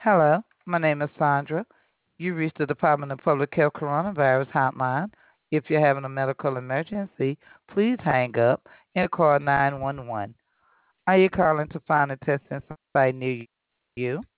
Hello, my name is Sandra. You reached the Department of Public Health Coronavirus Hotline. If you're having a medical emergency, please hang up and call 911. Are you calling to find a testing site near you?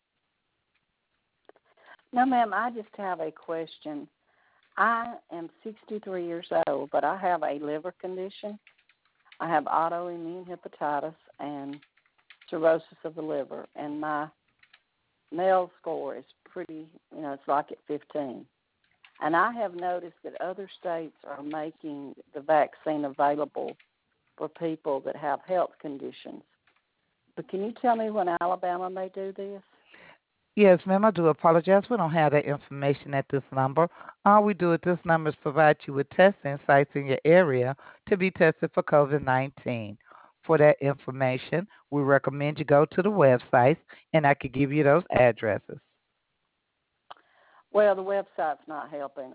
No, ma'am, I just have a question. I am 63 years old, but I have a liver condition. I have autoimmune hepatitis and cirrhosis of the liver, and my MEL score is pretty, it's like at 15. And I have noticed that other states are making the vaccine available for people that have health conditions. But can you tell me when Alabama may do this? Yes, ma'am, I do apologize. We don't have that information at this number. All we do at this number is provide you with testing sites in your area to be tested for COVID 19. For that information, we recommend you go to the websites, and I could give you those addresses. Well, the website's not helping.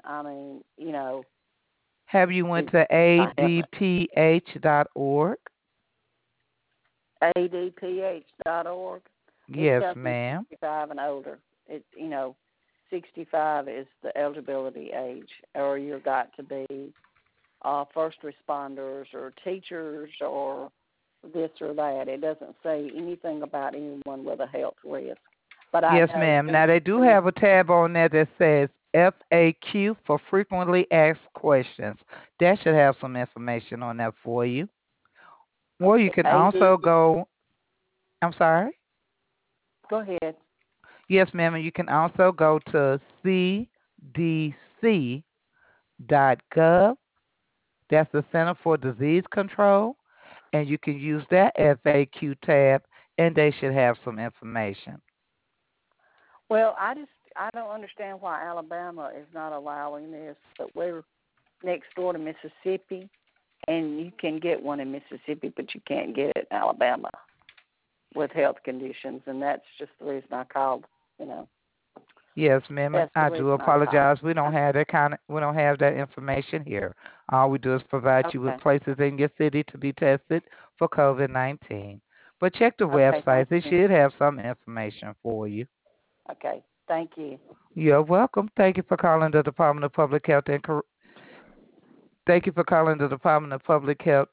Have you went It's to not helping. adph.org? adph.org. It Yes, tells me ma'am. 65 and older. 65 is the eligibility age, or you've got to be first responders or teachers or this or that. It doesn't say anything about anyone with a health risk. But I Yes, know ma'am. Now since they do have a tab on there that says FAQ for frequently asked questions. That should have some information on that for you. Or you okay, can AD, also go, I'm sorry? go ahead. Yes, ma'am. And you can also go to cdc.gov. That's the Center for Disease Control. And you can use that FAQ tab, and they should have some information. Well, I don't understand why Alabama is not allowing this, but we're next door to Mississippi, and you can get one in Mississippi, but you can't get it in Alabama with health conditions, and that's just the reason I called. You know, Yes, ma'am. that's the I do reason I called. apologize. We don't have that information here. All we do is provide you with Okay. places in your city to be tested for COVID-19. But check the Okay. Thank website. It you. should have some information for you. Okay. Thank you. You're welcome. Thank you for calling the Department of Public Health